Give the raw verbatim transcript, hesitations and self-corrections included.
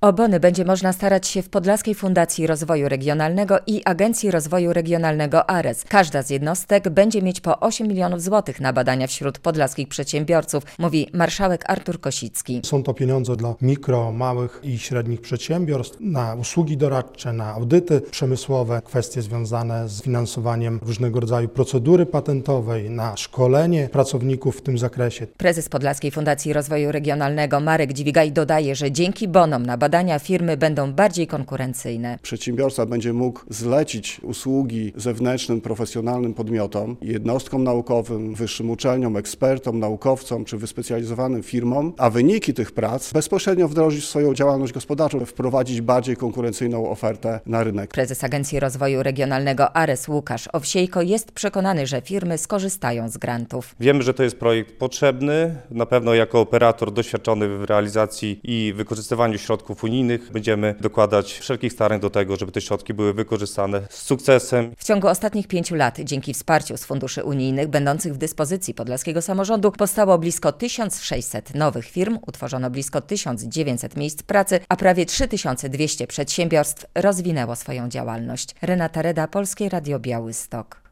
O bony będzie można starać się w Podlaskiej Fundacji Rozwoju Regionalnego i Agencji Rozwoju Regionalnego ARES. Każda z jednostek będzie mieć po osiem milionów złotych na badania wśród podlaskich przedsiębiorców, mówi marszałek Artur Kosicki. Są to pieniądze dla mikro, małych i średnich przedsiębiorstw, na usługi doradcze, na audyty przemysłowe, kwestie związane z finansowaniem różnego rodzaju procedury patentowej, na szkolenie pracowników w tym zakresie. Prezes Podlaskiej Fundacji Rozwoju Regionalnego Marek Dźwigaj dodaje, że dzięki bonom na badania firmy będą bardziej konkurencyjne. Przedsiębiorca będzie mógł zlecić usługi zewnętrznym, profesjonalnym podmiotom, jednostkom naukowym, wyższym uczelniom, ekspertom, naukowcom czy wyspecjalizowanym firmom, a wyniki tych prac bezpośrednio wdrożyć w swoją działalność gospodarczą, wprowadzić bardziej konkurencyjną ofertę na rynek. Prezes Agencji Rozwoju Regionalnego ARES Łukasz Owsiejko jest przekonany, że firmy skorzystają z grantów. Wiemy, że to jest projekt potrzebny. Na pewno jako operator doświadczony w realizacji i wykorzystywaniu środków unijnych będziemy dokładać wszelkich starań do tego, żeby te środki były wykorzystane z sukcesem. W ciągu ostatnich pięciu lat dzięki wsparciu z funduszy unijnych będących w dyspozycji podlaskiego samorządu powstało blisko tysiąc sześćset nowych firm, utworzono blisko tysiąc dziewięćset miejsc pracy, a prawie trzy tysiące dwieście przedsiębiorstw rozwinęło swoją działalność. Renata Reda, Polskie Radio Białystok.